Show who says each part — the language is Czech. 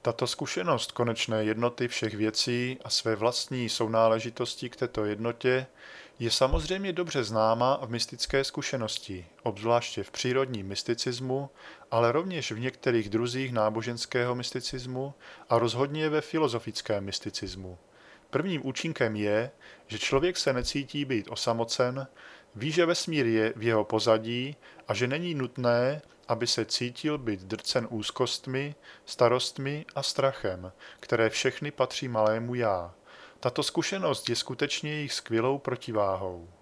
Speaker 1: Tato zkušenost konečné jednoty všech věcí a své vlastní sounáležitosti k této jednotě je samozřejmě dobře známa v mystické zkušenosti, obzvláště v přírodním mysticismu, ale rovněž v některých druzích náboženského mysticismu a rozhodně ve filozofickém mysticismu. Prvním účinkem je, že člověk se necítí být osamocen, ví, že vesmír je v jeho pozadí a že není nutné, aby se cítil být drcen úzkostmi, starostmi a strachem, které všechny patří malému já. Tato zkušenost je skutečně jejich skvělou protiváhou.